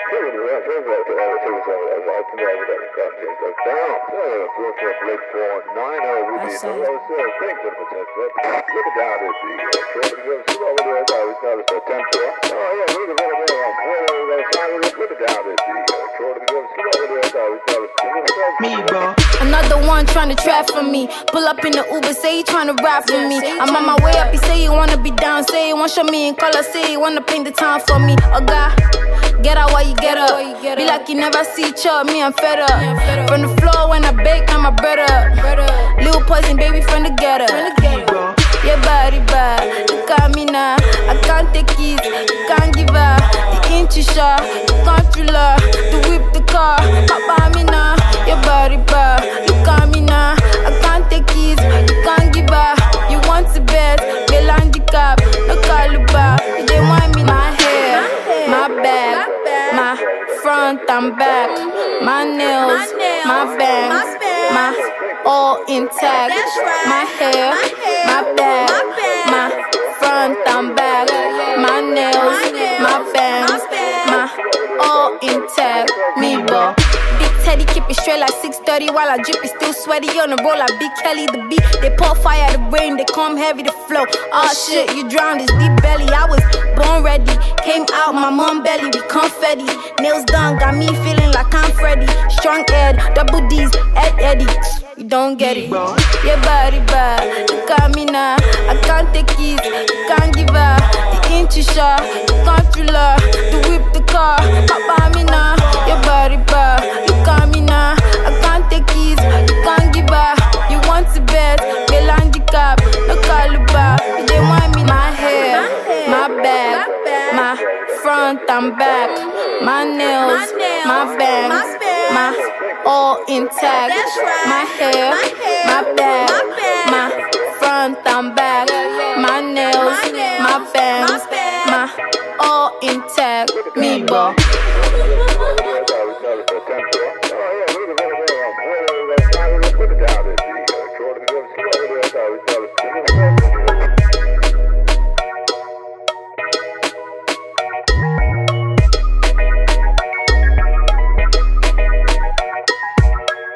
Another one tryna trap for me. Pull up in the Uber, say he tryna rap for me. I'm on my way up, he say he wanna be down. Say he wanna show me in color, say he wanna paint the town for me. A guy, get out while you get up. Be like you never see chub, me I'm fed up. From the floor when I bake, I'm a bread up. Little poison baby from the gutter. Your body bad, look at me now. I can't take it, you can't give her the inch shot, you can't drill her, to whip the car. Papa me now, your body bad, look at me now. I can't take it, you can't give her. You want to bet, bail handicap, no caliber. You don't want me, my hair, my back, my front and back, my nails, my bangs, my all intact. My hair, my back, my front and back, my nails, my bangs, my all intact. Me, bro. Big Teddy, keep it straight like 6:30 while I drip it still sweaty on the roll like Big Kelly. The beat, they pour fire, the brain, they come heavy, the flow. Oh shit, you drowned this deep belly. I was born ready, came out my mom belly, we confetti. Nails done, got me feeling like I'm Freddy. Strong head, double D's, Eddie. You don't get it, bro. Your body bad, look at me now. I can't take it, you can't give her the inch shot, you can't drill her, to whip the car. Papa me now, your body bad, look at me now. I can't take it, you can't give her. You want to bet, bail handicap, no caliber. You don't want me, my hair, my back, my front and back, my nails, my bangs, my all intact. My hair, my back, my front and back, my nails, my bangs, my all intact. Me, bro.